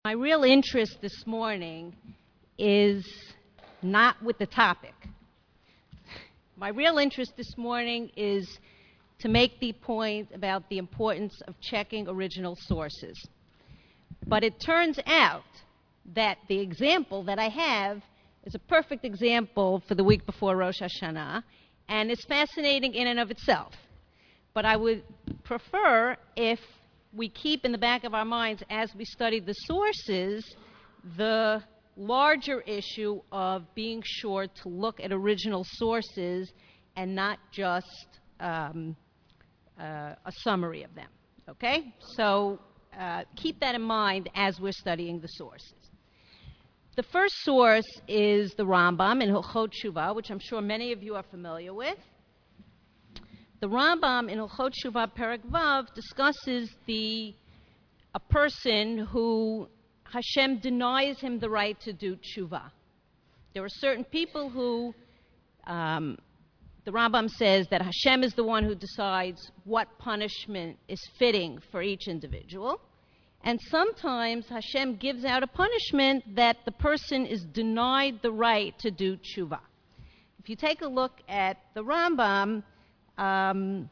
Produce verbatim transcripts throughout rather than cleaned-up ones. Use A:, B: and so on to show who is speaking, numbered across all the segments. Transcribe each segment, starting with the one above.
A: My real interest this morning is not with the topic. My real interest this morning is to make the point about the importance of checking original sources. But it turns out that the example that I have is a perfect example for the week before Rosh Hashanah, and it's fascinating in and of itself. But I would prefer if we keep in the back of our minds as we study the sources the larger issue of being sure to look at original sources and not just um, uh, a summary of them. Okay? So uh, keep that in mind as we're studying the sources. The first source is the Rambam in Hilchot Shuvah, which I'm sure many of you are familiar with. The Rambam in Hilchot Shuvah Perek Vav discusses the a person who Hashem denies him the right to do tshuva. There are certain people who um, the Rambam says that Hashem is the one who decides what punishment is fitting for each individual. And sometimes Hashem gives out a punishment that the person is denied the right to do tshuva. If you take a look at the Rambam, um,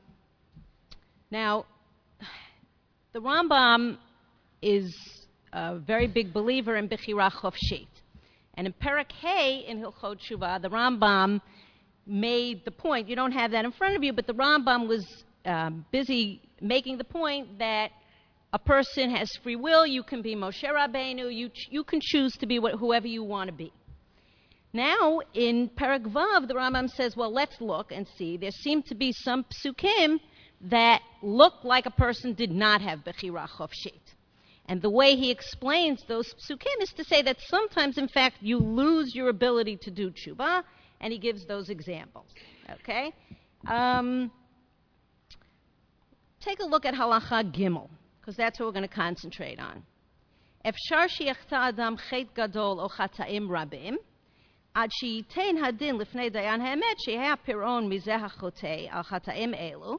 A: now, the Rambam is a very big believer in Bechira Chofshit. And in Perek Hey in Hilchot Shuvah, the Rambam made the point, you don't have that in front of you, but the Rambam was um, busy making the point that a person has free will. You can be Moshe Rabbeinu. You, ch- you can choose to be what, whoever you want to be. Now, in Perek Vav, the Rambam says, well, let's look and see. There seem to be some psukim that look like a person did not have Bechira Chofshit. And the way he explains those psukim is to say that sometimes, in fact, you lose your ability to do tshuva, and he gives those examples. Okay? Um, take a look at Halacha Gimel, because that's what we're going to concentrate on. Efshar she'yachta adam chet gadol o chata'im rabim, ad she'yitein hadin lifnei dayan ha'emet she'ha piron mizeh ha'chotei al chata'im elu,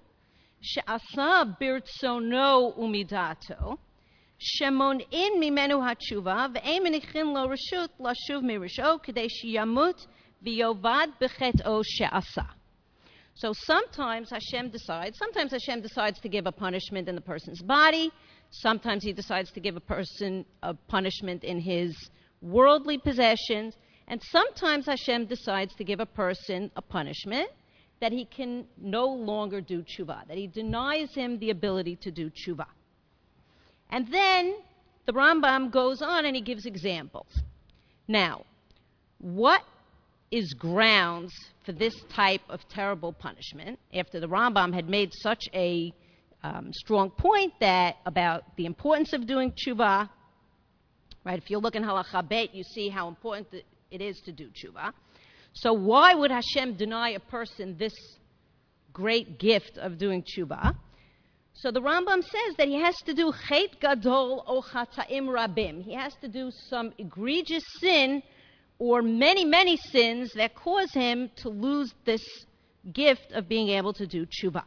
A: she'asa birtzono umidato, shemon'in mimenu ha'tshuva, ve'ein menichin lo reshut lashuv mirisho, kedei she'yamut v'yovad b'chet'o she'asa. So sometimes Hashem decides, sometimes Hashem decides to give a punishment in the person's body, sometimes he decides to give a person a punishment in his worldly possessions, and sometimes Hashem decides to give a person a punishment that he can no longer do tshuva, that he denies him the ability to do tshuva. And then the Rambam goes on and he gives examples. Now, what is grounds for this type of terrible punishment, after the Rambam had made such a um, strong point that about the importance of doing tshuva, right? If you look in Halacha Bet, you see how important it is to do tshuva. So why would Hashem deny a person this great gift of doing tshuva? So the Rambam says that he has to do chet gadol o chata'im rabim. He has to do some egregious sin or many, many sins that cause him to lose this gift of being able to do tshuva.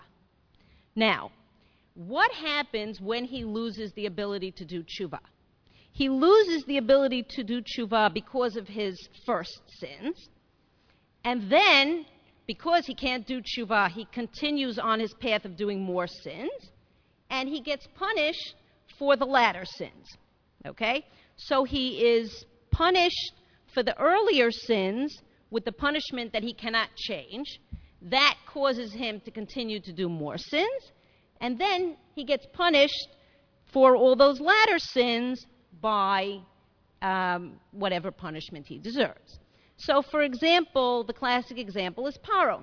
A: Now, what happens when he loses the ability to do tshuva? He loses the ability to do tshuva because of his first sins, and then, because he can't do tshuva, he continues on his path of doing more sins, and he gets punished for the latter sins. Okay? So he is punished for the earlier sins with the punishment that he cannot change. That causes him to continue to do more sins. And then he gets punished for all those latter sins by um, whatever punishment he deserves. So, for example, the classic example is Paro.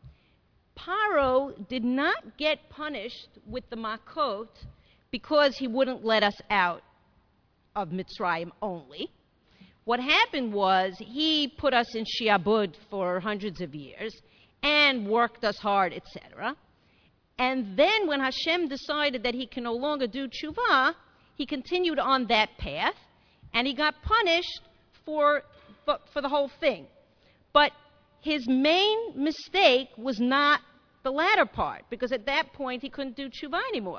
A: Paro did not get punished with the Makot because he wouldn't let us out of Mitzrayim only. What happened was he put us in shiabud for hundreds of years and worked us hard, et cetera. And then when Hashem decided that he can no longer do tshuva, he continued on that path, and he got punished for, for, for the whole thing. But his main mistake was not the latter part, because at that point he couldn't do tshuva anymore.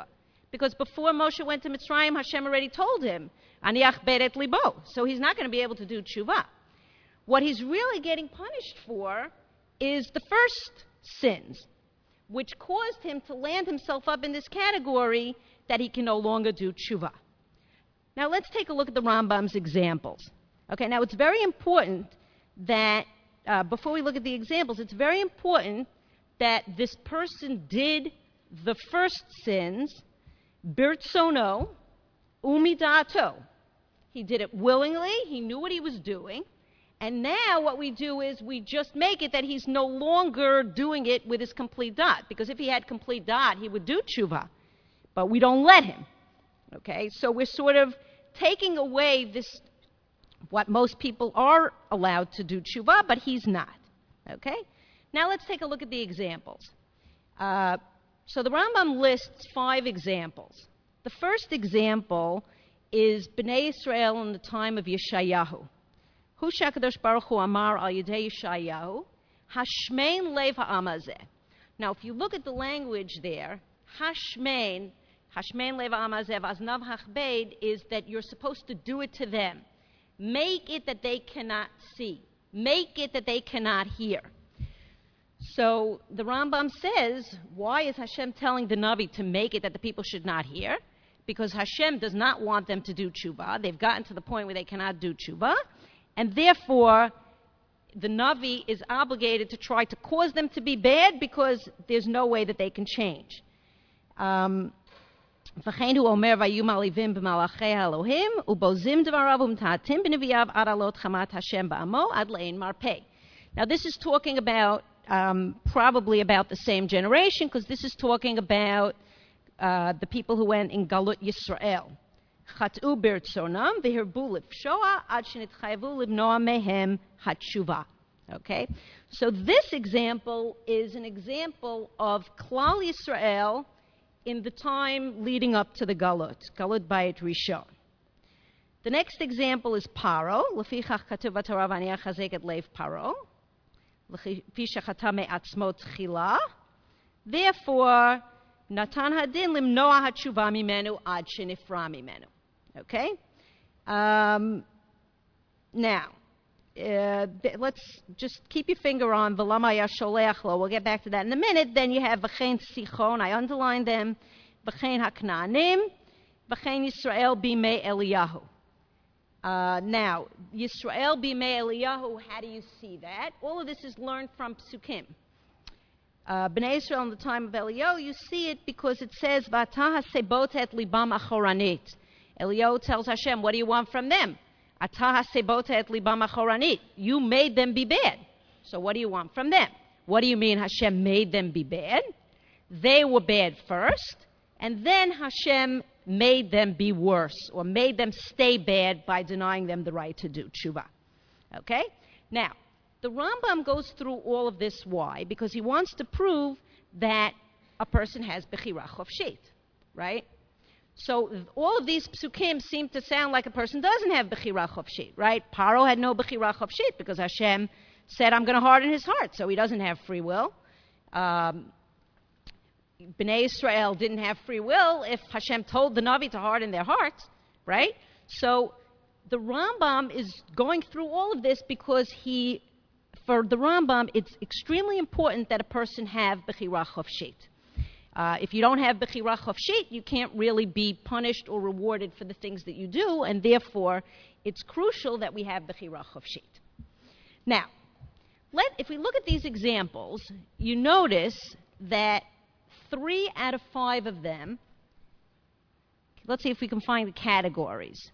A: Because before Moshe went to Mitzrayim, Hashem already told him, Ani achber et libo. So he's not going to be able to do tshuva. What he's really getting punished for is the first sins, which caused him to land himself up in this category that he can no longer do tshuva. Now let's take a look at the Rambam's examples. Okay, now it's very important that, uh, before we look at the examples, it's very important that this person did the first sins, birtsono, umidato. He did it willingly, he knew what he was doing, and now what we do is we just make it that he's no longer doing it with his complete dot, because if he had complete dot, he would do tshuva, but we don't let him. Okay, so we're sort of taking away this, what most people are allowed to do tshuva, but he's not. Okay, now let's take a look at the examples. Uh, so the Rambam lists five examples. The first example is Bnei Israel in the time of Yeshayahu. Hu shakadosh baruch hu amar al yedei Yeshayahu, hashmein lev ha'amazeh. Now, if you look at the language there, hashmein, hashmein lev ha'amazeh v'aznav hachbeid, is that you're supposed to do it to them. Make it that they cannot see. Make it that they cannot hear. So the Rambam says, why is Hashem telling the Navi to make it that the people should not hear? Because Hashem does not want them to do tshuva. They've gotten to the point where they cannot do tshuva. And therefore, the Navi is obligated to try to cause them to be bad because there's no way that they can change. Um, now, this is talking about, um, probably about the same generation, because this is talking about uh, the people who went in Galut Yisrael. Okay, so this example is an example of Klal Yisrael in the time leading up to the Galut, Galut Bayit Rishon. The next example is Paro. Lefichach katuv b'Torah v'ani achazek et leiv Paro. Lefi shechata me'atzmo tchila. Therefore, Natan hadin limnoa hatshuva mimenu ad shenifra mimenu. Okay? Um, now, uh, let's just keep your finger on V'lama yasholeach lo. We'll get back to that in a minute. Then you have V'chein Sichon. I underlined them. V'chein HaKnaanim. V'chein Yisrael b'mei Eliyahu. Uh, now, Yisrael b'mei Eliyahu, how do you see that? All of this is learned from Psukim. Uh, Bnei Israel in the time of Eliyahu, you see it because it says, V'atah hasebot et libam achoranit. Eliyahu tells Hashem, what do you want from them? Atah hasebot et libam achoranit. You made them be bad. So what do you want from them? What do you mean Hashem made them be bad? They were bad first, and then Hashem made them be worse, or made them stay bad by denying them the right to do tshuva. Okay? Now, the Rambam goes through all of this. Why? Because he wants to prove that a person has bechira chofshit, right? So all of these psukim seem to sound like a person doesn't have bechira chofshit, right? Paro had no bechira chofshit because Hashem said, I'm going to harden his heart, so he doesn't have free will. Um, Bnei Israel didn't have free will if Hashem told the Navi to harden their hearts, right? So the Rambam is going through all of this because he, for the Rambam, it's extremely important that a person have bechira chofshit. Uh, if you don't have bechira chofshit, you can't really be punished or rewarded for the things that you do, and therefore it's crucial that we have bechira chofshit. Now, let, if we look at these examples, you notice that three out of five of them, let's see if we can find the categories.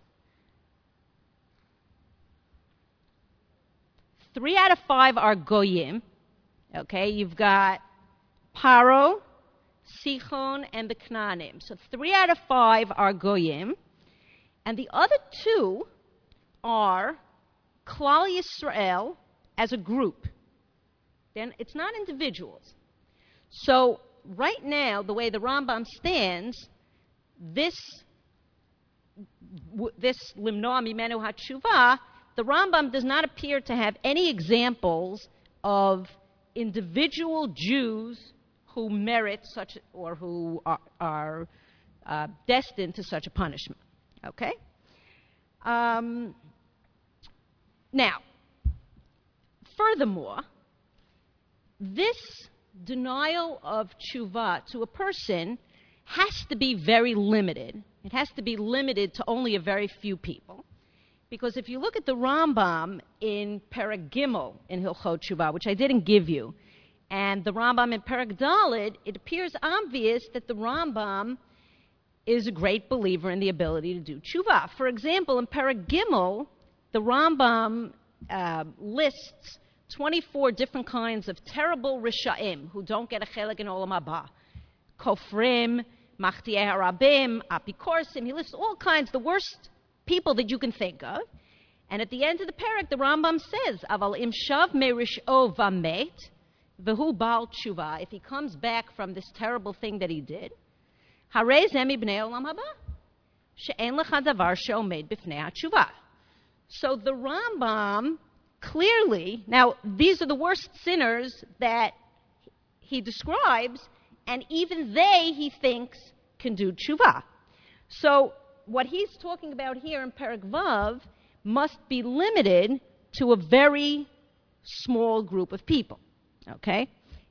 A: Three out of five are goyim. Okay, you've got Paro, Sichon, and the Knaanim. So three out of five are goyim. And the other two are Klal Yisrael as a group. Then it's not individuals. So right now, the way the Rambam stands, this this limnoa mimenu hatshuva, the Rambam does not appear to have any examples of individual Jews who merit such, or who are, are uh, destined to such a punishment. Okay? Um, now, furthermore, this denial of tshuva to a person has to be very limited. It has to be limited to only a very few people. Because if you look at the Rambam in Perek Gimel in Hilchot Tshuva, which I didn't give you, and the Rambam in Perek Daled, it appears obvious that the Rambam is a great believer in the ability to do tshuva. For example, in Perek Gimel, the Rambam uh, lists twenty-four different kinds of terrible Risha'im who don't get a chelik in Olam Haba. Kofrim, Machtieh Harabim, Apikorsim. He lists all kinds, the worst people that you can think of. And at the end of the parak, the Rambam says, Aval im shav merish'o vamet, v'hu bal tshuva. If he comes back from this terrible thing that he did, harei ze mibnei olam haba, she'en lecha davar she'omed b'fnei ha'tshuva. So the Rambam clearly, now these are the worst sinners that he describes, and even they, he thinks, can do tshuva. So what he's talking about here in Perek Vav must be limited to a very small group of people, okay?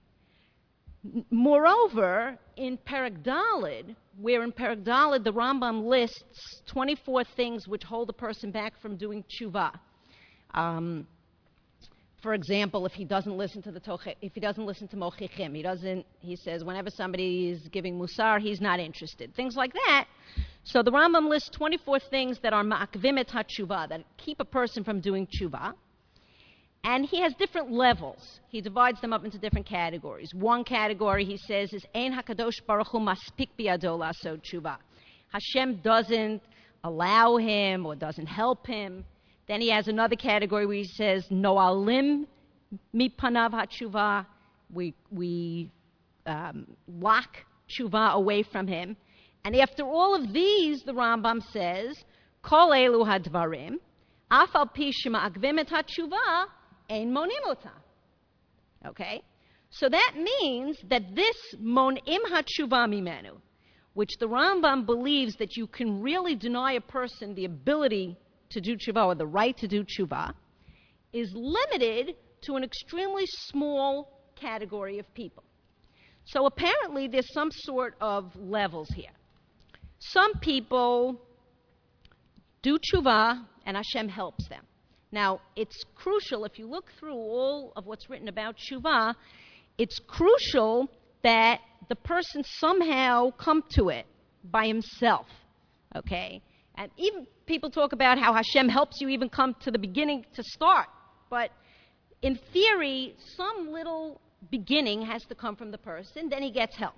A: Moreover, in Perek Daled, where in Perek Daled the Rambam lists twenty-four things which hold a person back from doing tshuva. Um, for example, if he doesn't listen to the toch- if he doesn't listen to mochichim, he doesn't. He says whenever somebody is giving musar, he's not interested. Things like that. So the Rambam lists twenty-four things that are ma'akvim et ha'tshuva, that keep a person from doing tshuva. And he has different levels. He divides them up into different categories. One category, he says, is Ein HaKadosh Baruch Hu Maspik Biyado La'asod Tshuva. Hashem doesn't allow him or doesn't help him. Then he has another category where he says, Noalim Mipanav HaTshuva. We, we um, lock tshuva away from him. And after all of these, the Rambam says, Kol Elu HaDvarim, Af Al Pi Shema'akvim et HaTshuva, Ein monim ota. Okay? So that means that this monim hatshuva mimenu, which the Rambam believes that you can really deny a person the ability to do tshuva or the right to do tshuva, is limited to an extremely small category of people. So apparently there's some sort of levels here. Some people do tshuva and Hashem helps them. Now, it's crucial, if you look through all of what's written about tshuva, it's crucial that the person somehow come to it by himself, okay? And even people talk about how Hashem helps you even come to the beginning to start. But in theory, some little beginning has to come from the person, then he gets help.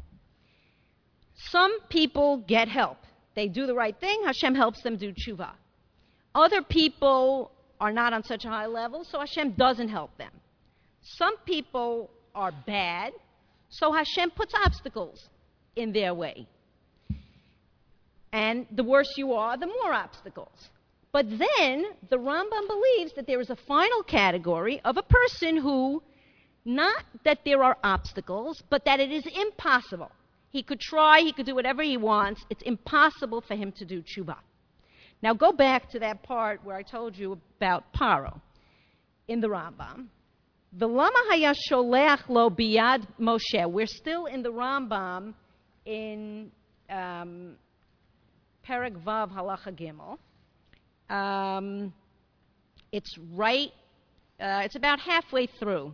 A: Some people get help. They do the right thing, Hashem helps them do tshuva. Other people are not on such a high level, so Hashem doesn't help them. Some people are bad, so Hashem puts obstacles in their way. And the worse you are, the more obstacles. But then the Rambam believes that there is a final category of a person who, not that there are obstacles, but that it is impossible. He could try, he could do whatever he wants. It's impossible for him to do tshuva. Now go back to that part where I told you about Paro in the Rambam. V'lama haya sholeach lo biyad Moshe. We're still in the Rambam in um, Perek Vav Halacha Gimel. Um, it's right, uh, it's about halfway through.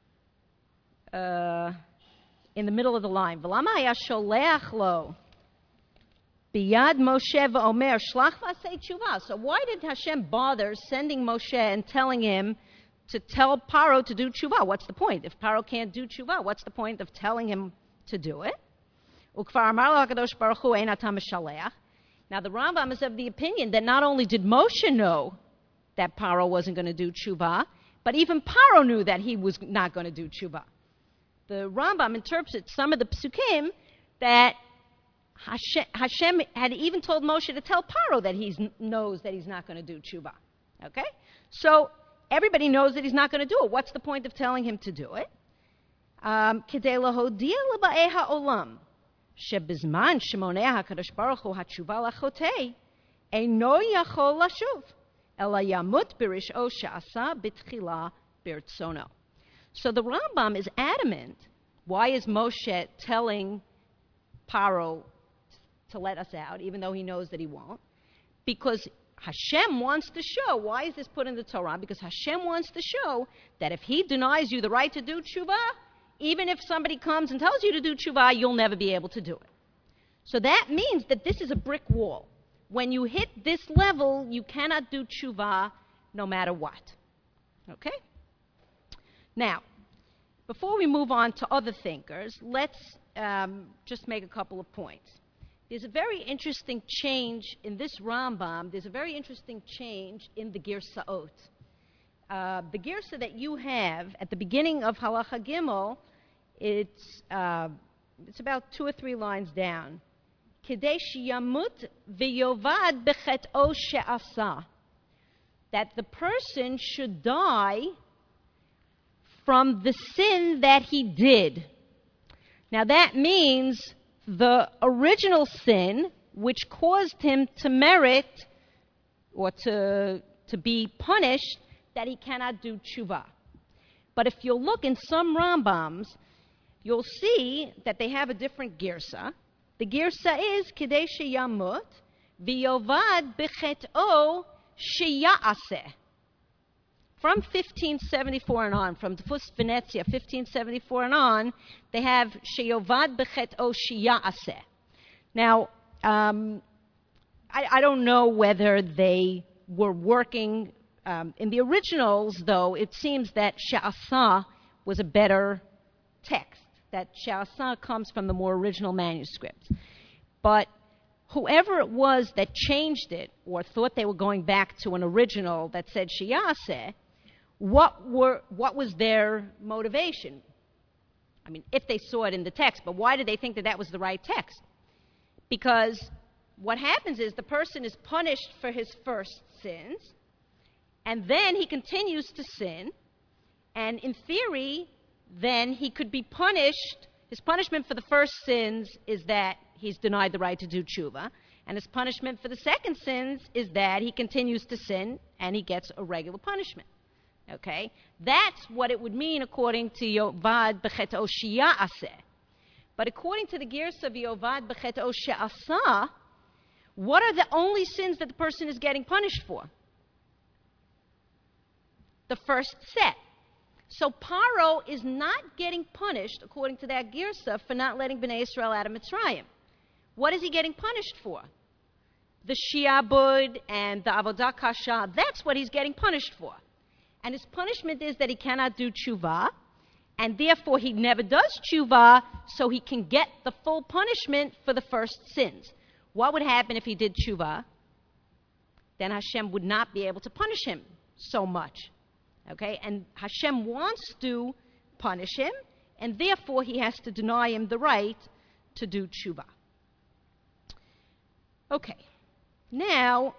A: Uh, in the middle of the line. V'lama haya sholeach lo Biyad Moshe v'omer shlach v'asei tshuva. So why did Hashem bother sending Moshe and telling him to tell Paro to do tshuva? What's the point? If Paro can't do tshuva, what's the point of telling him to do it? Ukvar amar lo HaKadosh Baruch Hu ein ata mishaleach. Now the Rambam is of the opinion that not only did Moshe know that Paro wasn't going to do tshuva, but even Paro knew that he was not going to do tshuva. The Rambam interprets some of the psukim that Hashem, Hashem had even told Moshe to tell Paro that he knows that he's not going to do tshuva. Okay? So everybody knows that he's not going to do it. What's the point of telling him to do it? Um, שבזמן שמונע הקדוש ברוך הוא התשובה לחוטא, אינו יכול לשוב, אלא ימות ברשעו שעשה בתחילה ברצונו. So the Rambam is adamant. Why is Moshe telling Paro to let us out, even though he knows that he won't? Because Hashem wants to show. Why is this put in the Torah? Because Hashem wants to show that if he denies you the right to do tshuva, even if somebody comes and tells you to do tshuva, you'll never be able to do it. So that means that this is a brick wall. When you hit this level, you cannot do tshuva no matter what. Okay? Now, before we move on to other thinkers, let's um, just make a couple of points. There's a very interesting change in this Rambam. There's a very interesting change in the Girsaot. Uh, the Girsa that you have at the beginning of Halacha Gimel, it's, uh, it's about two or three lines down. Kedei sheyamut v'yovad b'chet'o she'asa. That the person should die from the sin that he did. Now that means the original sin which caused him to merit or to, to be punished, that he cannot do tshuva. But if you'll look in some Rambams, you'll see that they have a different girsa. The girsa is Kedei sheyamut v'yovad b'chet'o sheya'aseh. From fifteen seventy-four and on, from Tfus Venezia, fifteen seventy-four and on, they have sheyovad b'chet'o sheya'aseh. Now, um, I, I don't know whether they were working um, in the originals, though. It seems that she'asa was a better text. That she'asa comes from the more original manuscripts. But whoever it was that changed it or thought they were going back to an original that said sheya'aseh, What were what was their motivation? I mean, if they saw it in the text, but why did they think that that was the right text? Because what happens is the person is punished for his first sins, and then he continues to sin, and in theory, then he could be punished. His punishment for the first sins is that he's denied the right to do tshuva, and his punishment for the second sins is that he continues to sin, and he gets a regular punishment. Okay? That's what it would mean according to Yovad b'chet'o sheya'aseh. But according to the Girsa of Yovad b'chet'o she'asa, what are the only sins that the person is getting punished for? The first set. So Paro is not getting punished, according to that Girsa, for not letting Bnei Israel out of Mitzrayim. What is he getting punished for? The shi'abud and the avodah kasha, that's what he's getting punished for. And his punishment is that he cannot do tshuva, and therefore he never does tshuva, so he can get the full punishment for the first sins. What would happen if he did tshuva? Then Hashem would not be able to punish him so much. Okay? And Hashem wants to punish him, and therefore he has to deny him the right to do tshuva. Okay. Now,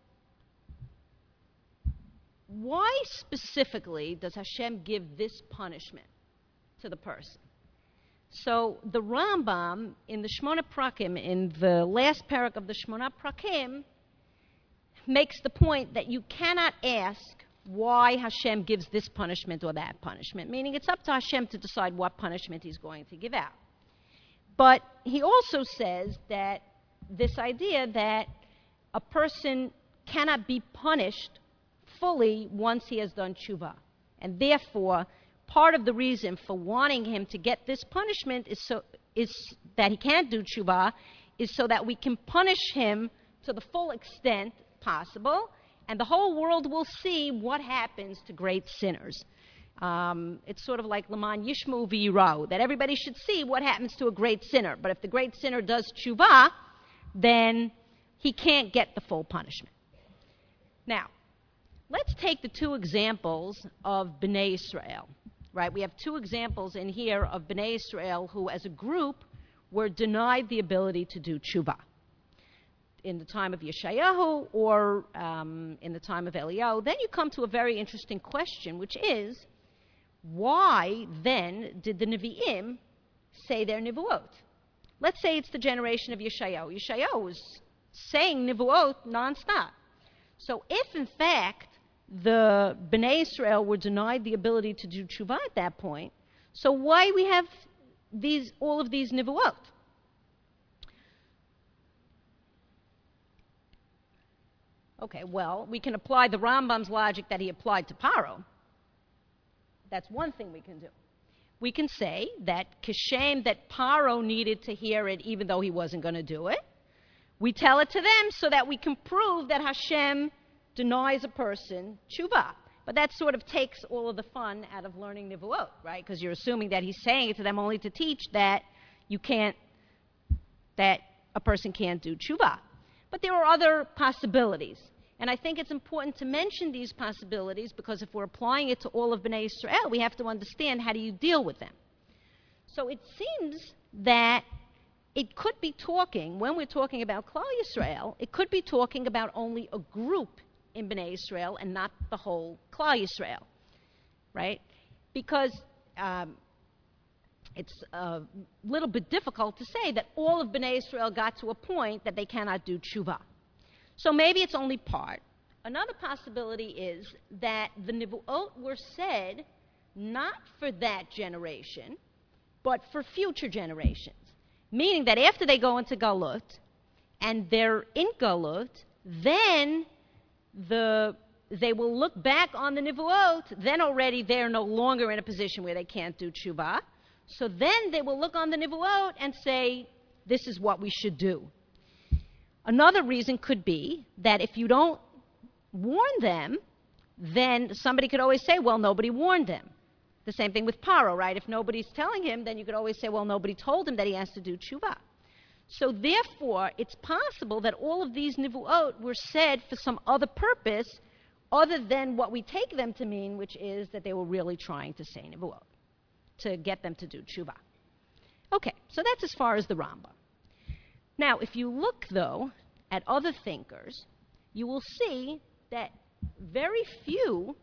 A: why specifically does Hashem give this punishment to the person? So the Rambam in the Shmona Prakim, in the last parak of the Shmona Prakim, makes the point that you cannot ask why Hashem gives this punishment or that punishment, meaning it's up to Hashem to decide what punishment he's going to give out. But he also says that this idea that a person cannot be punished fully once he has done tshuva. And therefore, part of the reason for wanting him to get this punishment is so is that he can't do tshuva, is so that we can punish him to the full extent possible, and the whole world will see what happens to great sinners. Um, it's sort of like Leman Yishmu v'yirau, that everybody should see what happens to a great sinner. But if the great sinner does tshuva, then he can't get the full punishment. Now, let's take the two examples of Bnei Israel, right? We have two examples in here of Bnei Israel who, as a group, were denied the ability to do tshuva. In the time of Yeshayahu or um, in the time of Eliyahu, then you come to a very interesting question, which is, why then did the Nevi'im say their Nevuot? let's say it's the generation of Yeshayahu. Yeshayahu was saying Nivuot nonstop. So if, in fact, the Bnei Israel were denied the ability to do tshuva at that point, so why we have these all of these Nivuot? Okay, well, we can apply the Rambam's logic that he applied to Paro. That's one thing we can do. We can say that Kishem, that Paro needed to hear it even though he wasn't going to do it. We tell it to them so that we can prove that Hashem denies a person tshuva. But that sort of takes all of the fun out of learning Nivuot, right? Because you're assuming that he's saying it to them only to teach that you can't, that a person can't do tshuva. But there are other possibilities. And I think it's important to mention these possibilities because if we're applying it to all of Bnei Israel, we have to understand how do you deal with them. So it seems that it could be talking, when we're talking about Klal Yisrael, it could be talking about only a group in Bnei Israel and not the whole Klal Yisrael, right? Because um, it's a little bit difficult to say that all of Bnei Israel got to a point that they cannot do tshuva. So maybe it's only part. Another possibility is that the Nivuot were said not for that generation, but for future generations. Meaning that after they go into Galut, and they're in Galut, then the they will look back on the Nivuot, then already they're no longer in a position where they can't do tshuva. So then they will look on the Nivuot and say, this is what we should do. Another reason could be that if you don't warn them, then somebody could always say, well, nobody warned them. The same thing with Paro, right? If nobody's telling him, then you could always say, well, nobody told him that he has to do tshuva. So therefore, it's possible that all of these Nivuot were said for some other purpose other than what we take them to mean, which is that they were really trying to say Nivuot, to get them to do tshuva. Okay, so that's as far as the Rambam. Now, if you look, though, at other thinkers, you will see that very few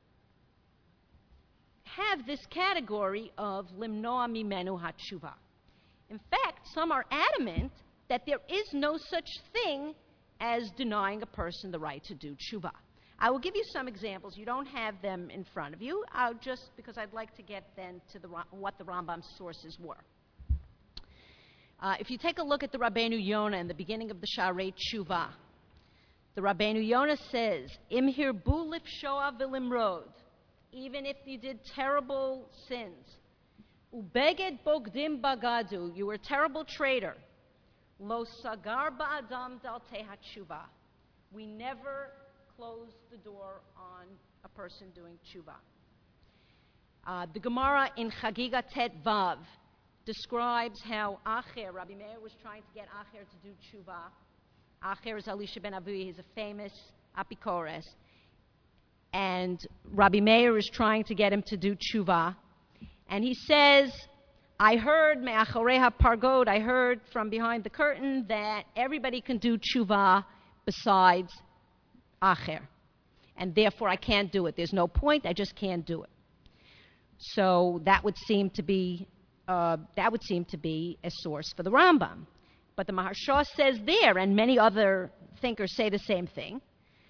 A: have this category of limnoa mimenu hatshuva. In fact, some are adamant that there is no such thing as denying a person the right to do tshuva. I will give you some examples. You don't have them in front of you, I'll just because I'd like to get then to the, what the Rambam's sources were. Uh, if you take a look at the Rabbeinu Yonah in the beginning of the Sharei Tshuva, the Rabbeinu Yonah says, Im hirbu lifshoa v'limrod, even if you did terrible sins, ubeged bogdim bagadu, you were a terrible traitor, lo sagar ba'adam dal tehat tshuva, we never closed the door on a person doing tshuva. Uh, the Gemara in Chagiga Tet Vav describes how Acher, Rabbi Meir was trying to get Acher to do tshuva. Acher is Elisha ben Avi, he's a famous apikores. And Rabbi Meir is trying to get him to do tshuva. And he says, I heard, me'achoreha pargod, I heard from behind the curtain that everybody can do tshuva besides Acher. And therefore I can't do it. There's no point, I just can't do it. So that would seem to be Uh, that would seem to be a source for the Rambam. But the Maharsha says there, and many other thinkers say the same thing,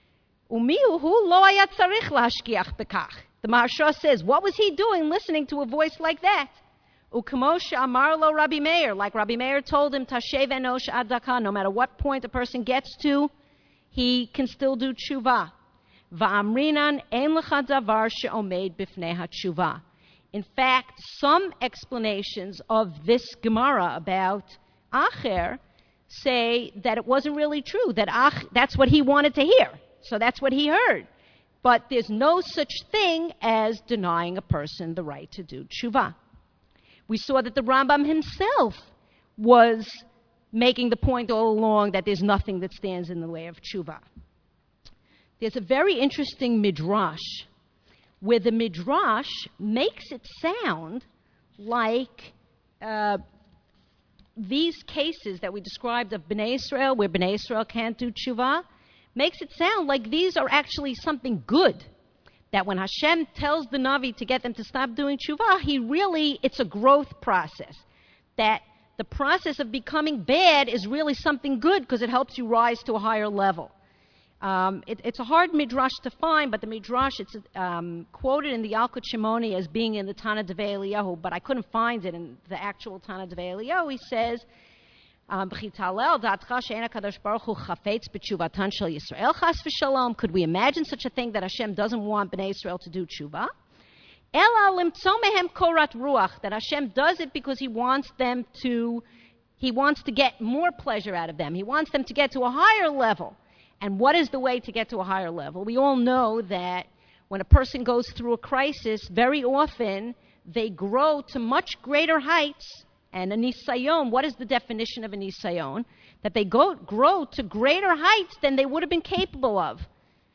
A: the Maharsha says, what was he doing listening to a voice like that? Rabbi Meir, like Rabbi Meir told him, Tashev enosh adaka, no matter what point a person gets to, he can still do tshuva. Va'amrinan ein lecha davar she'omed bifnei hatshuva. In fact, some explanations of this Gemara about Acher say that it wasn't really true, that Ach, that's what he wanted to hear. So that's what he heard. But there's no such thing as denying a person the right to do tshuva. We saw that the Rambam himself was making the point all along that there's nothing that stands in the way of tshuva. There's a very interesting midrash where the midrash makes it sound like uh, these cases that we described of Bnei Israel, where Bnei Israel can't do tshuva, makes it sound like these are actually something good. That when Hashem tells the Navi to get them to stop doing tshuva, he really, it's a growth process. That the process of becoming bad is really something good because it helps you rise to a higher level. Um, it, it's a hard midrash to find, but the midrash, it's um, quoted in the Yalkut Shimoni as being in the Tana Devei Eliyahu, but I couldn't find it in the actual Tana Devei Eliyahu. He says, um, could we imagine such a thing that Hashem doesn't want Bnei Israel to do tshuva? That Hashem does it because He wants them to, He wants to get more pleasure out of them. He wants them to get to a higher level. And what is the way to get to a higher level? We all know that when a person goes through a crisis, very often they grow to much greater heights. And a nisayon, what is the definition of a nisayon? That they go, grow to greater heights than they would have been capable of.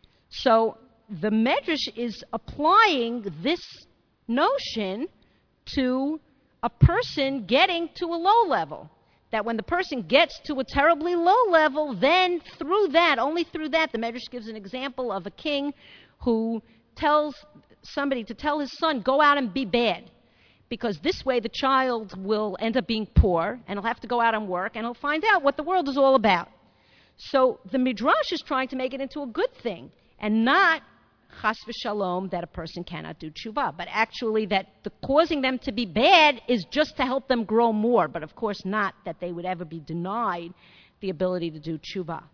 A: So the Medrash is applying this notion to a person getting to a low level. That when the person gets to a terribly low level, then through that, only through that, the Medrash gives an example of a king who tells somebody to tell his son, go out and be bad. Because this way the child will end up being poor, and he'll have to go out and work, and he'll find out what the world is all about. So the Midrash is trying to make it into a good thing, and not chas v'shalom, that a person cannot do tshuva, but actually that the causing them to be bad is just to help them grow more, but of course not that they would ever be denied the ability to do tshuva.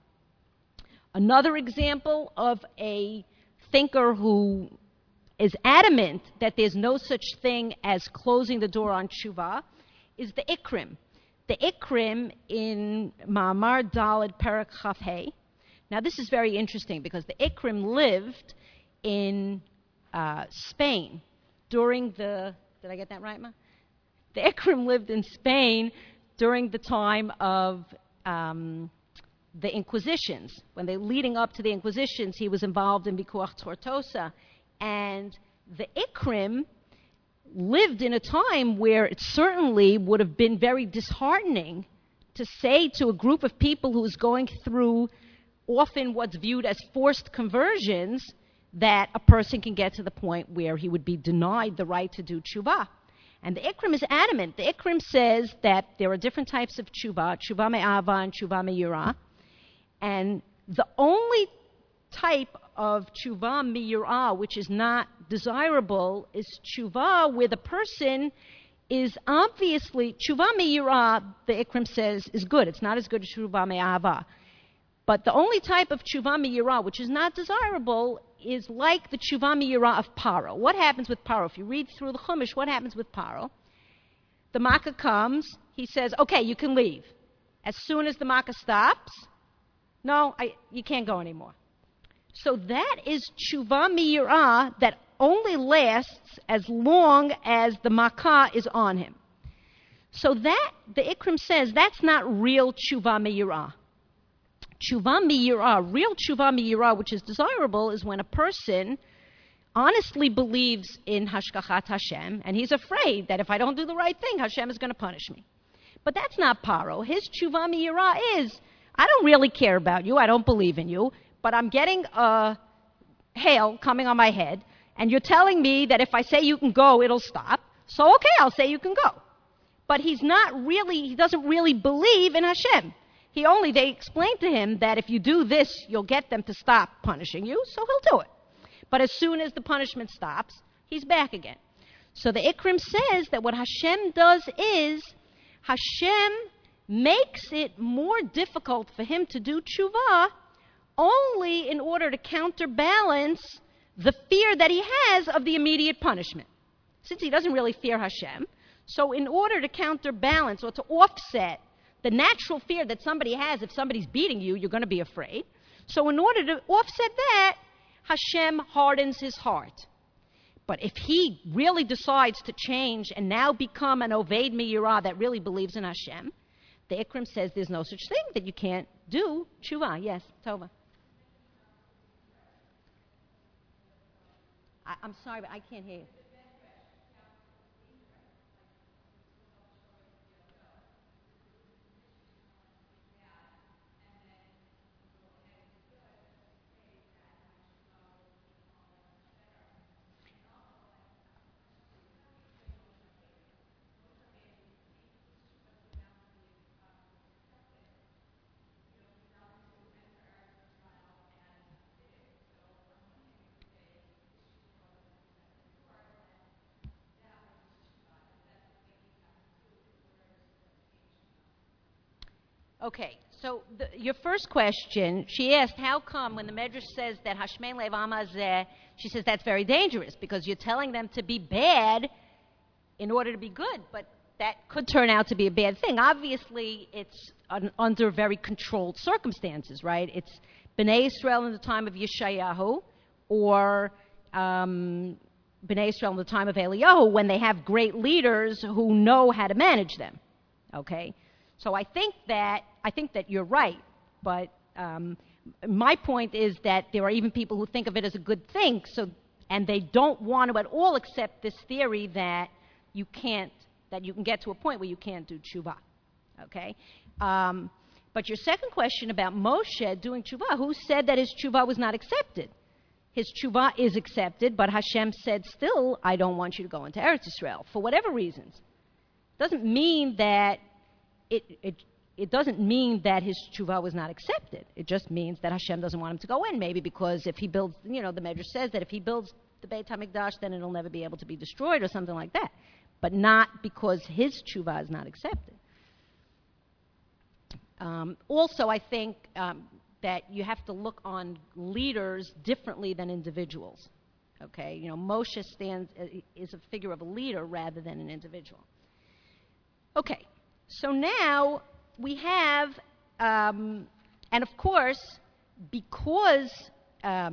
A: Another example of a thinker who is adamant that there's no such thing as closing the door on tshuva is the Ikrim. The Ikrim in Ma'amar Daled Perak Chaf Hey. Now this is very interesting because the Ikrim lived in uh, Spain during the, did I get that right, Ma? The Ikrim lived in Spain during the time of um, the Inquisitions. When they, leading up to the Inquisitions, he was involved in Mikuach Tortosa. And the Ikrim lived in a time where it certainly would have been very disheartening to say to a group of people who is going through often what's viewed as forced conversions that a person can get to the point where he would be denied the right to do tshuva. And the Ikrim is adamant. The Ikrim says that there are different types of tshuva, tshuva me'ava and tshuva me'yira. And the only type of tshuva me'yira which is not desirable is tshuva where the person is obviously, tshuva me'yira, the Ikrim says, is good. It's not as good as tshuva me'ava. But the only type of tshuva me'yira which is not desirable is like the tshuva me'yira of Paro. What happens with Paro? If you read through the Chumash, what happens with Paro? The Makkah comes, he says, okay, you can leave. As soon as the Makkah stops, no, I, you can't go anymore. So that is tshuva me'yira that only lasts as long as the Makkah is on him. So that, the Ikrim says, that's not real tshuva me'yira. Tshuva me'yira, real tshuva me'yira, which is desirable, is when a person honestly believes in Hashgachat Hashem, and he's afraid that if I don't do the right thing, Hashem is going to punish me. But that's not Paro. His tshuva me'yira is, I don't really care about you, I don't believe in you, but I'm getting a hail coming on my head, and you're telling me that if I say you can go, it'll stop. So okay, I'll say you can go. But he's not really, he doesn't really believe in Hashem. He only, they explained to him that if you do this, you'll get them to stop punishing you, so he'll do it. But as soon as the punishment stops, he's back again. So the Ikrim says that what Hashem does is, Hashem makes it more difficult for him to do tshuva only in order to counterbalance the fear that he has of the immediate punishment. Since he doesn't really fear Hashem, so in order to counterbalance or to offset the natural fear that somebody has, if somebody's beating you, you're going to be afraid. So in order to offset that, Hashem hardens his heart. But if he really decides to change and now become an Oved Me'yira that really believes in Hashem, the Ikrim says there's no such thing, that you can't do tshuva. Yes, Tova. I, I'm sorry, but I can't hear you. Okay, so the, your first question, she asked, how come when the Medrash says that Hashmein Lev Amazeh, she says that's very dangerous because you're telling them to be bad in order to be good, but that could turn out to be a bad thing. Obviously, it's un, under very controlled circumstances, right? It's Bnei Israel in the time of Yeshayahu, or um, Bnei Israel in the time of Eliyahu, when they have great leaders who know how to manage them, okay? So I think that I think that you're right, but um, my point is that there are even people who think of it as a good thing, so and they don't want to at all accept this theory that you can't, that you can get to a point where you can't do tshuva, okay? Um, but your second question about Moshe doing tshuva, who said that his tshuva was not accepted? His tshuva is accepted, but Hashem said, still, I don't want you to go into Eretz Yisrael, for whatever reasons. Doesn't mean that It, it it doesn't mean that his tshuva was not accepted. It just means that Hashem doesn't want him to go in, maybe because if he builds, you know, the Medrash says that if he builds the Beit HaMikdash, then it'll never be able to be destroyed or something like that. But not because his tshuva is not accepted. Um, also, I think um, that you have to look on leaders differently than individuals. Okay? You know, Moshe stands, uh, is a figure of a leader rather than an individual. Okay. So now we have, um, and of course, because um,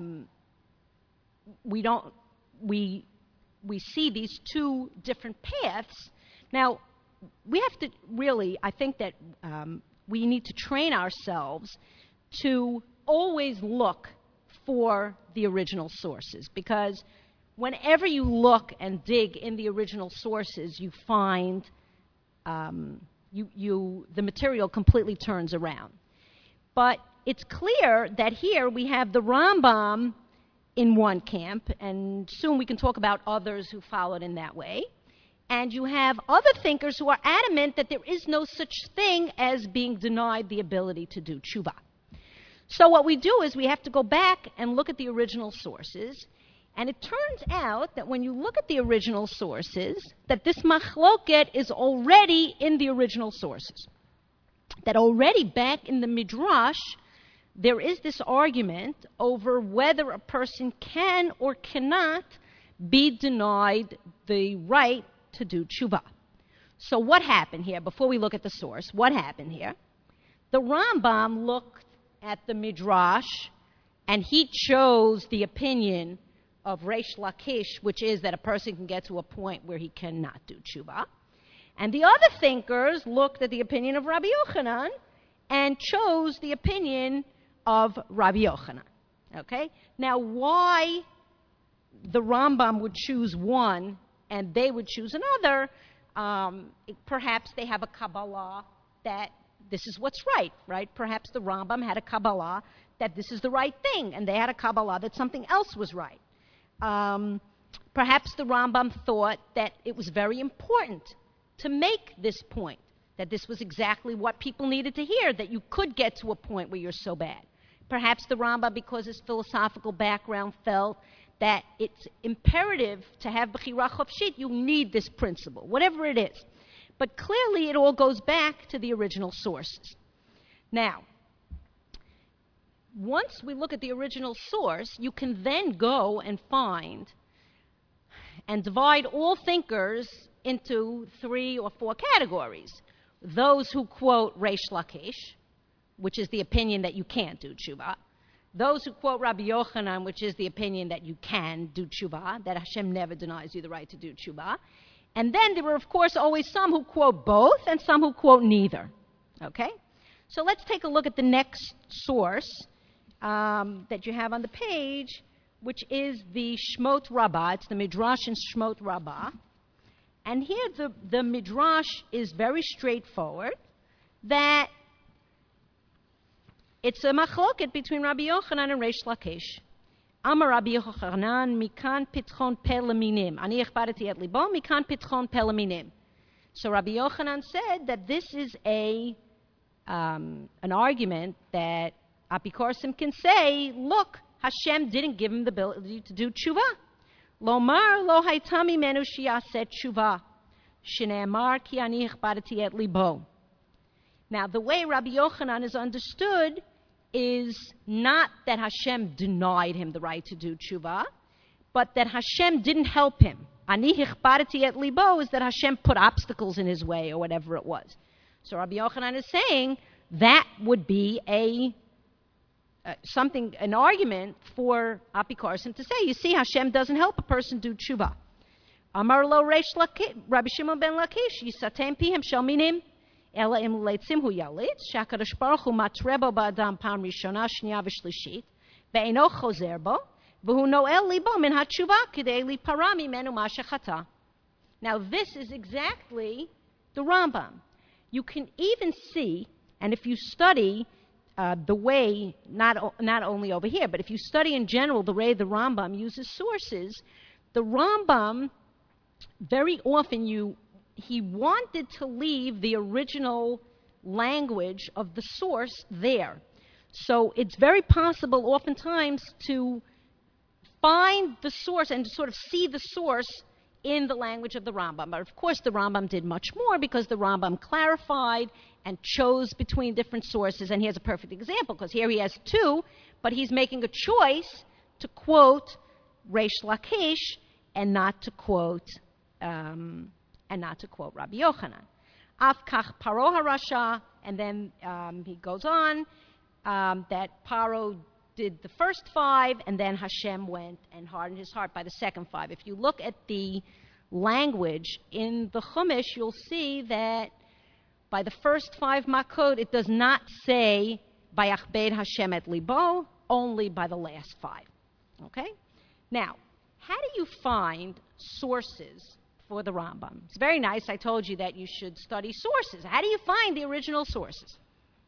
A: we don't, we we see these two different paths. Now we have to really, I think that um, we need to train ourselves to always look for the original sources, because whenever you look and dig in the original sources, you find. Um, You, you, the material completely turns around. But it's clear that here we have the Rambam in one camp, and soon we can talk about others who followed in that way. And you have other thinkers who are adamant that there is no such thing as being denied the ability to do tshuva. So what we do is we have to go back and look at the original sources. And it turns out that when you look at the original sources, that this machloket is already in the original sources. That already back in the Midrash, there is this argument over whether a person can or cannot be denied the right to do tshuva. So what happened here, before we look at the source, what happened here? The Rambam looked at the Midrash, and he chose the opinion of Reish Lakish, which is that a person can get to a point where he cannot do tshuva. And the other thinkers looked at the opinion of Rabbi Yochanan and chose the opinion of Rabbi Yochanan. Okay? Now, why the Rambam would choose one and they would choose another, um, it, perhaps they have a Kabbalah that this is what's right, right? Perhaps the Rambam had a Kabbalah that this is the right thing, and they had a Kabbalah that something else was right. Um, perhaps the Rambam thought that it was very important to make this point, that this was exactly what people needed to hear, that you could get to a point where you're so bad. Perhaps the Rambam, because his philosophical background, felt that it's imperative to have Bechira Chofshit. You need this principle, whatever it is. But clearly it all goes back to the original sources. Now, once we look at the original source, you can then go and find and divide all thinkers into three or four categories. Those who quote Reish Lakish, which is the opinion that you can't do tshuva. Those who quote Rabbi Yochanan, which is the opinion that you can do tshuva, that Hashem never denies you the right to do tshuva. And then there are, of course, always some who quote both and some who quote neither. Okay? So let's take a look at the next source Um, that you have on the page, which is the Shmot Rabbah. It's the Midrash in Shmot Rabbah. And here the, the Midrash is very straightforward, that it's a machloket between Rabbi Yochanan and Reish Lakish. Amar Rabbi Yochanan, mikan pitchon pe leminim. Ani echbadeti et libo, mikan pitchon pe leminim. So Rabbi Yochanan said that this is a um, an argument that Apikorsim can say, look, Hashem didn't give him the ability to do tshuva. Lomar lo haitami menu shiaset tshuva. Shneamar ki ani ichbadati et libo. Now, the way Rabbi Yochanan is understood is not that Hashem denied him the right to do tshuva, but that Hashem didn't help him. Ani hichbarti et libo is that Hashem put obstacles in his way or whatever it was. So Rabbi Yochanan is saying that would be a uh, something, an argument for Apikorsim to say, you see, Hashem doesn't help a person do tshuva. Amar lo Reish Lakish, Rabbi Shimon ben Lakish, yisatem pihem shel minim, ela im leitzim hu yalitz, shakadosh baruch hu matrebo ba'adam pam rishona, shniya v'shlishit, ve'eno chozer bo, v'hu noel libo min hatshuva, kidei lipara mimenu ma shechata. Now this is exactly the Rambam. You can even see, and if you study uh, the way, not, not only over here, but if you study in general the way the Rambam uses sources, the Rambam, very often you he wanted to leave the original language of the source there. So it's very possible oftentimes to find the source and to sort of see the source in the language of the Rambam. But of course the Rambam did much more because the Rambam clarified and chose between different sources. And here's a perfect example, because here he has two, but he's making a choice to quote Reish Lakish and not to quote um, and not to quote Rabbi Yochanan. Afkach Paro harasha, and then um, he goes on um, that Paro did the first five, and then Hashem went and hardened his heart by the second five. If you look at the language in the Chumash, you'll see that by the first five makot, it does not say Vayachbed Hashem et libo, only by the last five. Okay? Now, how do you find sources for the Rambam? It's very nice. I told you that you should study sources. How do you find the original sources?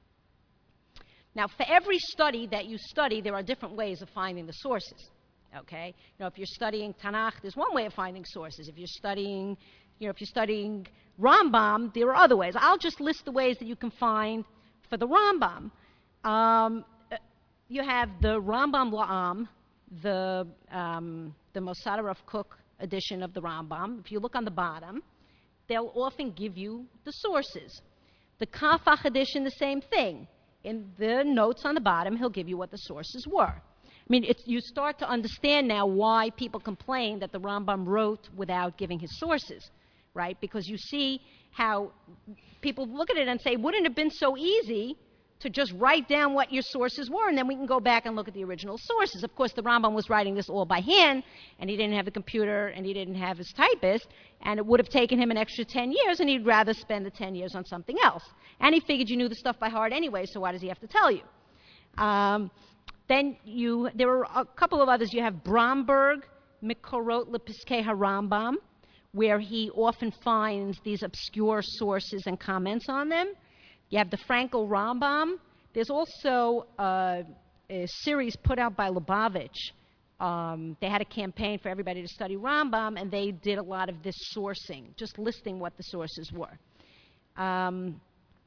A: Now, for every study that you study, there are different ways of finding the sources. Okay? You know, if you're studying Tanakh, there's one way of finding sources. If you're studying, you know, if you're studying Rambam, there are other ways. I'll just list the ways that you can find for the Rambam. Um, you have the Rambam La'am, the um, the Mosad Rav Kook edition of the Rambam. If you look on the bottom, they'll often give you the sources. The Kafach edition, the same thing. In the notes on the bottom, he'll give you what the sources were. I mean, it's, you start to understand now why people complain that the Rambam wrote without giving his sources, right? Because you see how people look at it and say, wouldn't it have been so easy to just write down what your sources were, and then we can go back and look at the original sources. Of course, the Rambam was writing this all by hand, and he didn't have a computer, and he didn't have his typist, and it would have taken him an extra ten years, and he'd rather spend the ten years on something else. And he figured you knew the stuff by heart anyway, so why does he have to tell you? Um, then you, there are a couple of others. You have Bromberg, Mikorot Lepiskei HaRambam, where he often finds these obscure sources and comments on them. You have the Frankel Rambam. There's also uh, a series put out by Lubavitch. Um, they had a campaign for everybody to study Rambam, and they did a lot of this sourcing, just listing what the sources were. Um,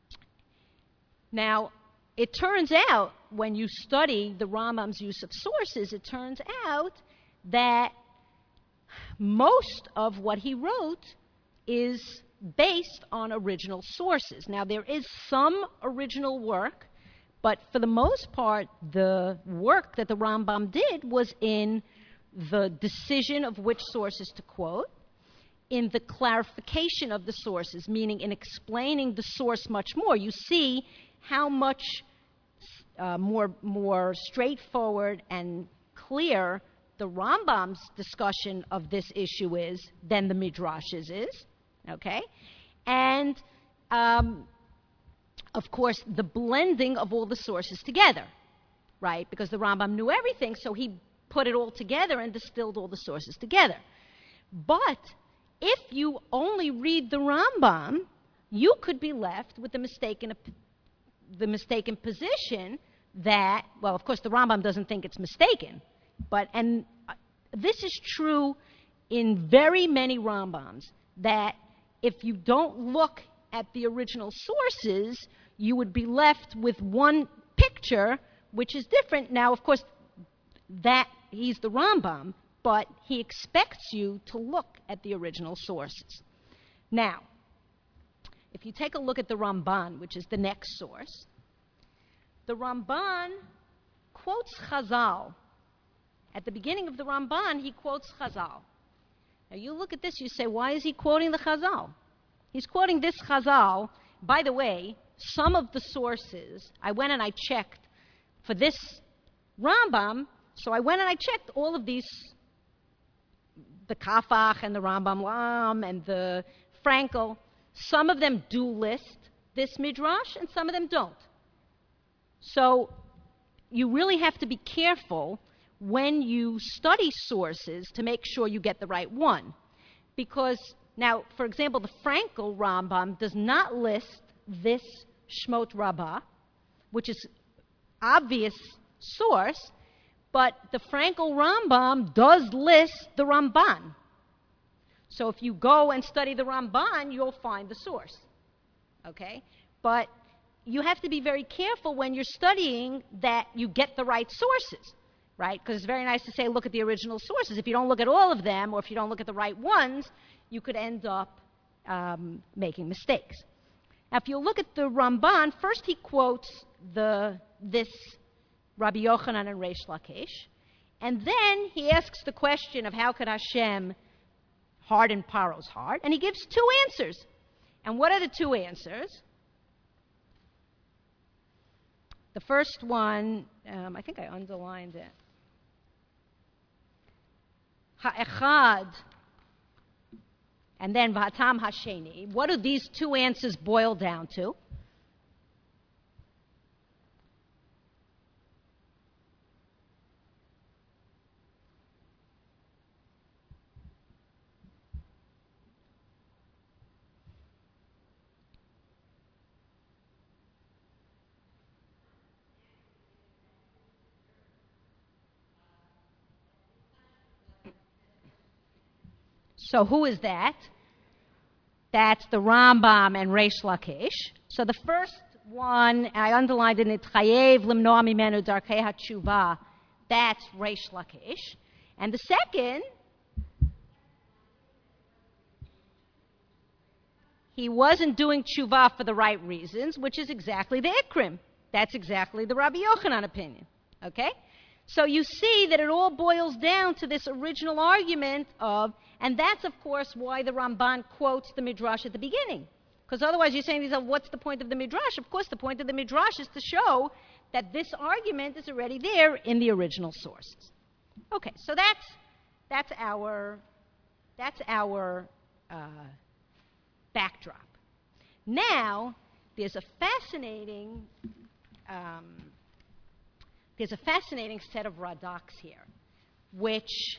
A: now, it turns out, when you study the Rambam's use of sources, it turns out that most of what he wrote is based on original sources. Now, there is some original work, but for the most part, the work that the Rambam did was in the decision of which sources to quote, in the clarification of the sources, meaning in explaining the source much more. You see how much uh, more, more straightforward and clear the Rambam's discussion of this issue is than the Midrash's is. Okay? And, um, of course, the blending of all the sources together, right? Because the Rambam knew everything, so he put it all together and distilled all the sources together. But if you only read the Rambam, you could be left with the mistaken, the mistaken position that, well, of course, the Rambam doesn't think it's mistaken, but, and this is true in very many Rambams, that if you don't look at the original sources, you would be left with one picture, which is different. Now, of course, that he's the Rambam, but he expects you to look at the original sources. Now, if you take a look at the Ramban, which is the next source, the Ramban quotes Chazal. At the beginning of the Ramban, he quotes Chazal. Now you look at this, you say, why is he quoting the Chazal? He's quoting this Chazal. By the way, some of the sources, I went and I checked for this Rambam, so I went and I checked all of these, the Kafach and the Rambam Lam and the Frankel. Some of them do list this Midrash and some of them don't. So you really have to be careful when you study sources to make sure you get the right one. Because now, for example, the Frankel Rambam does not list this Shmot Rabbah, which is obvious source, but the Frankel Rambam does list the Ramban. So if you go and study the Ramban, you'll find the source. Okay? But you have to be very careful when you're studying that you get the right sources, right? Because it's very nice to say, look at the original sources. If you don't look at all of them, or if you don't look at the right ones, you could end up um, making mistakes. Now, if you look at the Ramban, first he quotes the this Rabbi Yochanan and Reish Lakish, and then he asks the question of how could Hashem harden Paro's heart, and he gives two answers. And what are the two answers? The first one, um, I think I underlined it. Ha'echad, and then V'hatam Hasheni. What do these two answers boil down to? So who is that? That's the Rambam and Reish Lakish. So the first one, I underlined in it, Chayev limnoa mimenu darkei hatshuva. That's Reish Lakish. And the second, he wasn't doing tshuva for the right reasons, which is exactly the Ikrim. That's exactly the Rabbi Yochanan opinion. Okay? So you see that it all boils down to this original argument of, and that's, of course, why the Ramban quotes the Midrash at the beginning. Because otherwise you're saying to yourself, what's the point of the Midrash? Of course, the point of the Midrash is to show that this argument is already there in the original sources. Okay, so that's, that's our, that's our uh, backdrop. Now, there's a fascinating... Um, There's a fascinating set of Radaks here, which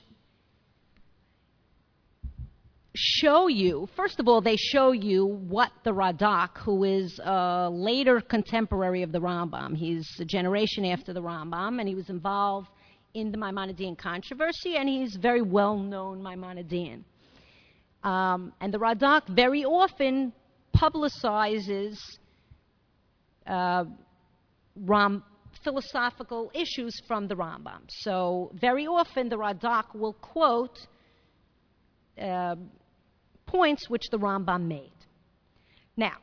A: show you, first of all, they show you what the Radak, who is a later contemporary of the Rambam, he's a generation after the Rambam, and he was involved in the Maimonidean controversy, and he's very well-known Maimonidean. Um, and the Radak very often publicizes uh, Ram. philosophical issues from the Rambam. So very often the Radak will quote uh, points which the Rambam made. Now,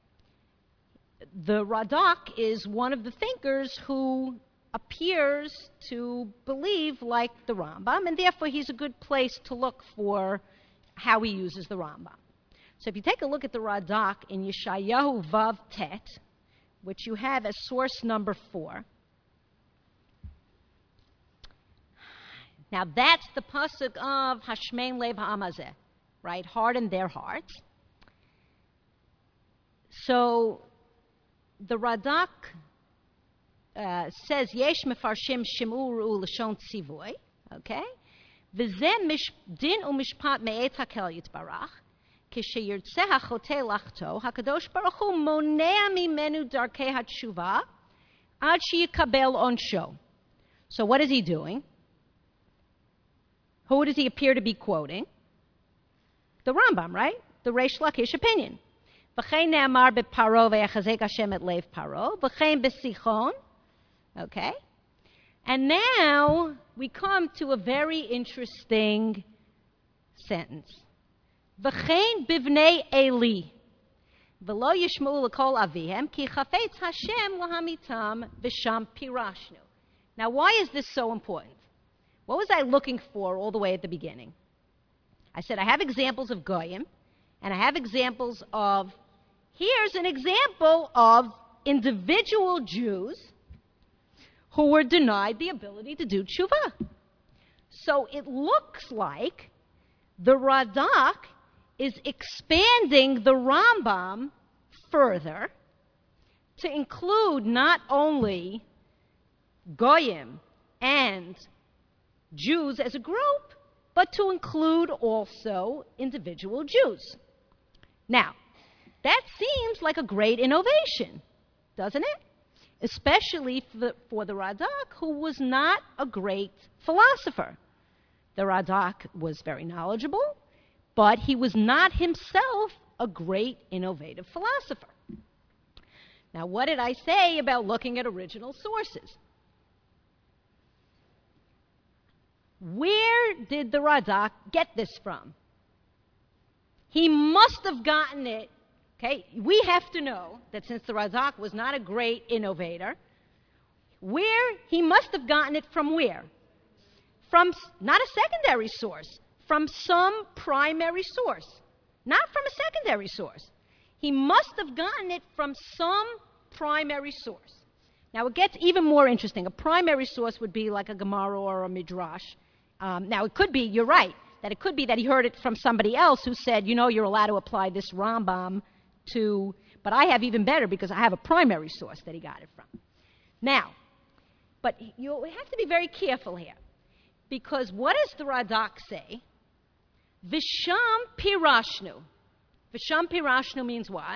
A: the Radak is one of the thinkers who appears to believe like the Rambam, and therefore he's a good place to look for how he uses the Rambam. So if you take a look at the Radak in Yeshayahu Vav Tet, which you have as source number four. Now that's the pasuk of Hashmein Lev Ha'amazeh, right? Harden their hearts. So the Radak uh, says, Yesh mefarshim shimu ru'u l'shon tzivoy, okay? V'zeh din u'mishpat me'et hakel yitbarach. כשירצה החוטא לחטוא, הקדוש ברוך הוא מונע ממנו דרכי התשובה עד שיקבל עונשו. So what is he doing? Who does he appear to be quoting? The Rambam, right? The Reish Lakish opinion. וכן נאמר בפרעה ויחזק השם את לב פרעה, וכן בסיחון. Okay? And now we come to a very interesting sentence. V'chein bivnei Eli, V'lo yishma'u l'kol avihem ki chafetz Hashem lahamitam v'sham pirashnu. Now, why is this so important? What was I looking for all the way at the beginning? I said I have examples of goyim, and I have examples of, here's an example of individual Jews who were denied the ability to do tshuva. So it looks like the Radak is expanding the Rambam further to include not only Goyim and Jews as a group, but to include also individual Jews. Now, that seems like a great innovation, doesn't it? Especially for the, for the Radak, who was not a great philosopher. The Radak was very knowledgeable, but he was not himself a great innovative philosopher. Now, what did I say about looking at original sources? Where did the Radak get this from? He must have gotten it, okay? We have to know that since the Radak was not a great innovator, where he must have gotten it from where? From not a secondary source, from some primary source, not from a secondary source. He must have gotten it from some primary source. Now, it gets even more interesting. A primary source would be like a Gemara or a Midrash. Um, now, it could be, you're right, that it could be that he heard it from somebody else who said, you know, you're allowed to apply this Rambam to, but I have even better because I have a primary source that he got it from. Now, but you have to be very careful here, because what does the Radak say? Visham pirashnu. Visham pirashnu means what?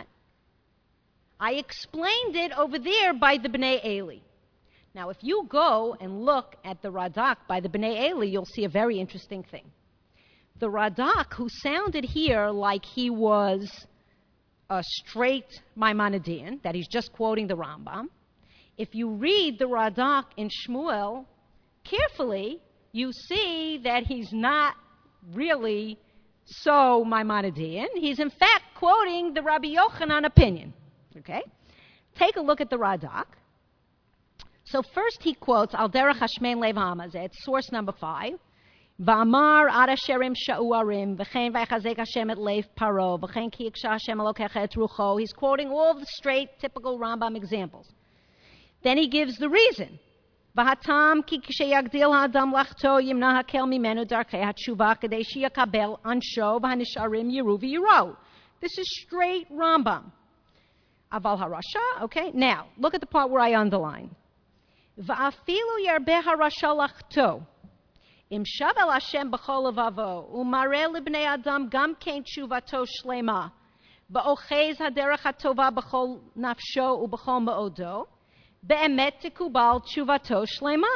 A: I explained it over there by the Bnei Eli. Now, if you go and look at the Radak by the Bnei Eli, you'll see a very interesting thing. The Radak, who sounded here like he was a straight Maimonidean, that he's just quoting the Rambam, if you read the Radak in Shmuel carefully, you see that he's not really so Maimonidean. He's in fact quoting the Rabbi Yochanan opinion. Okay? Take a look at the Radak. So first he quotes Al Derech Hashmein Lev Hamazeh, it's source number five. V'amar ad asherim sha'uarim v'chein v'yachazek Hashem et lev paro v'chein ki yiksha Hashem elokecha et rucho. He's quoting all the straight, typical Rambam examples. Then he gives the reason. V'hatam ki k'sheyagdil ha'adam lachto yimna hakel mimenu darkei ha'tshuva kadei sheyakabel ansho v'hanisharim yiru v'yiro. This is straight Rambam. Aval harasha, okay? Now, look at the part where I underline. Va'afilu yarbeh harasha lachto. Im shavel Hashem b'chol levavo, u'mareh libnei adam gam kein tshuvato shlema, ba'ochez haderech hatova b'chol nafsho u'b'chol ma'odo, be'emet tikubal tshuvato shlema.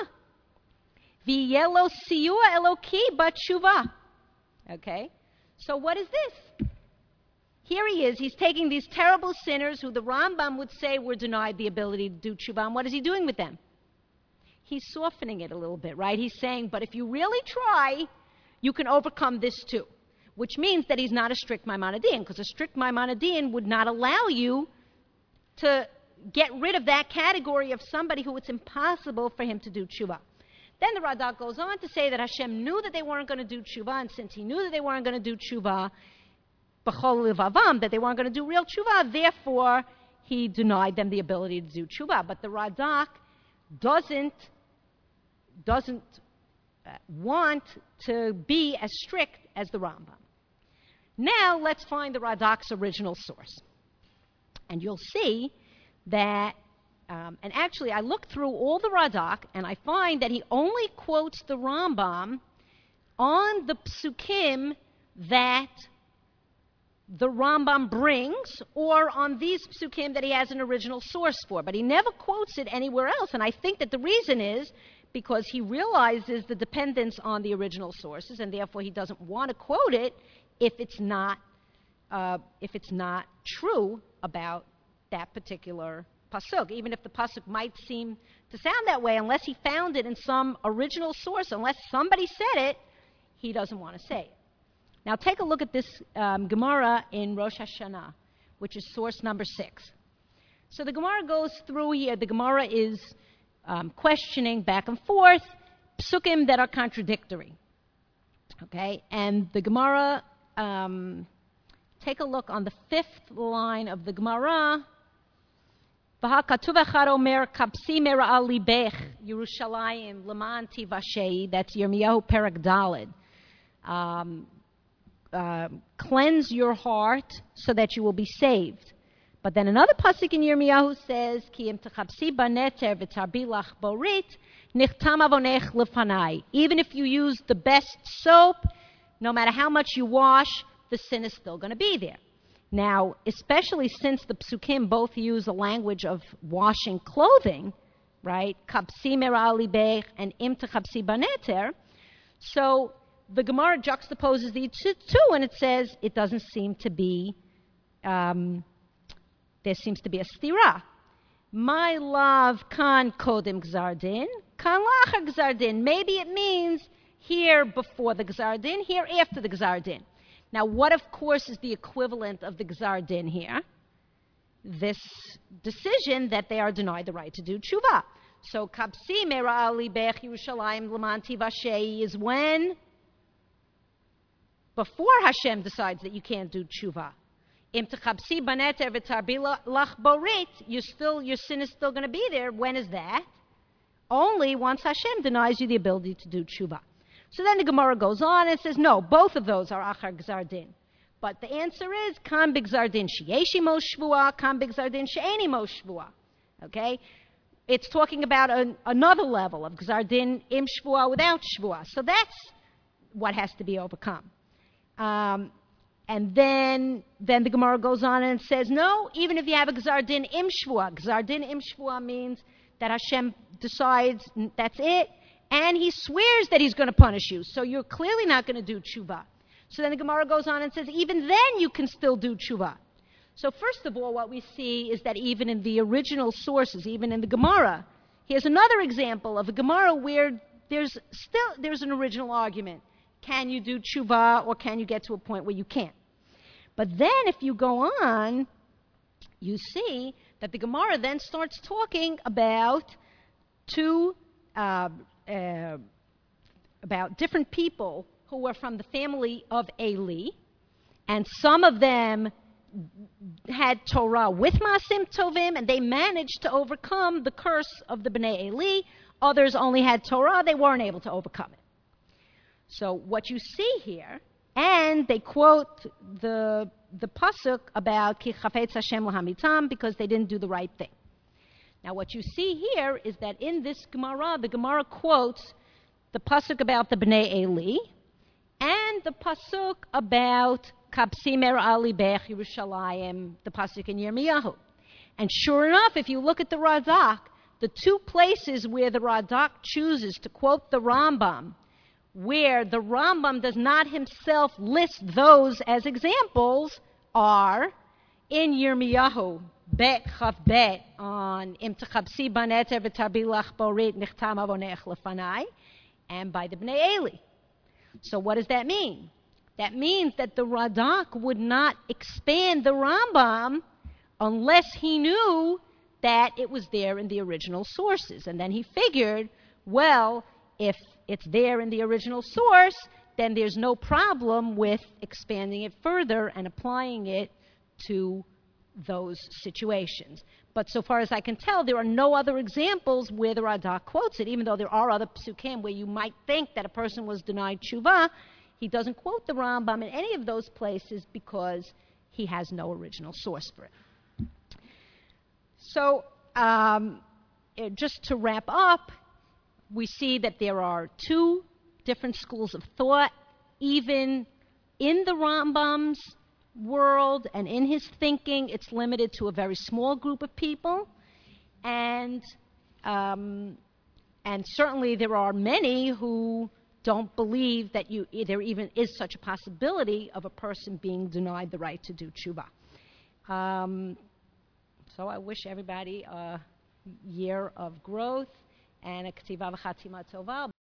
A: V'yeh lo siyua eloki b'tshuva. Okay? So what is this? Here he is. He's taking these terrible sinners who the Rambam would say were denied the ability to do tshuva, and what is he doing with them? He's softening it a little bit, right? He's saying, but if you really try, you can overcome this too. Which means that he's not a strict Maimonidean, because a strict Maimonidean would not allow you to get rid of that category of somebody who it's impossible for him to do tshuva. Then the Radak goes on to say that Hashem knew that they weren't going to do tshuva, and since he knew that they weren't going to do tshuva, b'chol levavam, that they weren't going to do real tshuva, therefore he denied them the ability to do tshuva. But the Radak doesn't doesn't uh, want to be as strict as the Rambam. Now let's find the Radak's original source. And you'll see that, um, and actually I looked through all the Radak, and I find that he only quotes the Rambam on the psukim that the Rambam brings, or on these psukim that he has an original source for. But he never quotes it anywhere else, and I think that the reason is because he realizes the dependence on the original sources, and therefore he doesn't want to quote it if it's not uh, if it's not true about that particular pasuk. Even if the pasuk might seem to sound that way, unless he found it in some original source, unless somebody said it, he doesn't want to say it. Now take a look at this um, Gemara in Rosh Hashanah. which is source number six. So the Gemara goes through here. The Gemara is um, questioning back and forth psukim that are contradictory. Okay, and the Gemara, um, take a look on the fifth line of the Gemara. V'hakatuv echad omer kapsi mera'al libech Yerushalayim leman tivashei. That's Yirmiyahu Perek Daled. Um, uh, cleanse your heart so that you will be saved. But then another pasuk in Yirmiyahu says, Ki im techapsi baneter v'tarbi lach borit nichtam avonech lefanai. Even if you use the best soap, no matter how much you wash, the sin is still going to be there. Now, especially since the psukim both use a language of washing clothing, right? Kapsi mera'al libech and im techapsi baneter. So the Gemara juxtaposes the two, and it says it doesn't seem to be, um, there seems to be a stira. My love kan kodim gzardin, kan lacher gzardin. Maybe it means here before the gzardin, here after the gzardin. Now, what, of course, is the equivalent of the Gzar Din here? This decision that they are denied the right to do tshuva. So, Kapsi Mera'al Libech Yerushalayim L'man Tivashei is when? Before Hashem decides that you can't do tshuva. Im Techapsi Baneter V'Tarbi Lach Borit, you still, your sin is still going to be there. When is that? Only once Hashem denies you the ability to do tshuva. So then the Gemara goes on and says, no, both of those are achar gzar din. But the answer is, kan b'gzar din sheyeshi mo shvua, kan b'gzar din she'eni mo shvua. Okay? It's talking about an, another level of gzar din im shvua, without shvua. So that's what has to be overcome. Um, and then, then the Gemara goes on and says, no, even if you have a gzar din im shvua, gzar din im shvua means that Hashem decides that's it. And he swears that he's going to punish you. So you're clearly not going to do tshuva. So then the Gemara goes on and says, even then you can still do tshuva. So first of all, what we see is that even in the original sources, even in the Gemara, here's another example of a Gemara where there's still, there's an original argument. Can you do tshuva, or can you get to a point where you can't? But then if you go on, you see that the Gemara then starts talking about two uh, Uh, about different people who were from the family of Eli, and some of them had Torah with Masim Tovim, and they managed to overcome the curse of the Bnei Eli. Others only had Torah, they weren't able to overcome it. So what you see here, and they quote the, the pasuk about Ki chafetz Hashem lahamitam, because they didn't do the right thing. Now, what you see here is that in this Gemara, the Gemara quotes the pasuk about the Bnei Eli and the pasuk about Kapsi Mera'al Libech Yerushalayim, the pasuk in Yirmiyahu. And sure enough, if you look at the Radak, the two places where the Radak chooses to quote the Rambam, where the Rambam does not himself list those as examples, are in Yirmiyahu. Bet chaf bet on im techapsi baneter v'tarbi lach borit nichtam avonech lefanai, and by the Bnei Eli. So what does that mean? That means that the Radak would not expand the Rambam unless he knew that it was there in the original sources. And then he figured, well, if it's there in the original source, then there's no problem with expanding it further and applying it to those situations. But so far as I can tell, there are no other examples where the Radak quotes it, even though there are other psukim where you might think that a person was denied tshuva. He doesn't quote the Rambam in any of those places because he has no original source for it. So, um, just to wrap up, we see that there are two different schools of thought, even in the Rambam's world and in his thinking. It's limited to a very small group of people, and um, and certainly there are many who don't believe that you there even is such a possibility of a person being denied the right to do tshuva. Um, so I wish everybody a year of growth and a k'tiva v'chatima tova.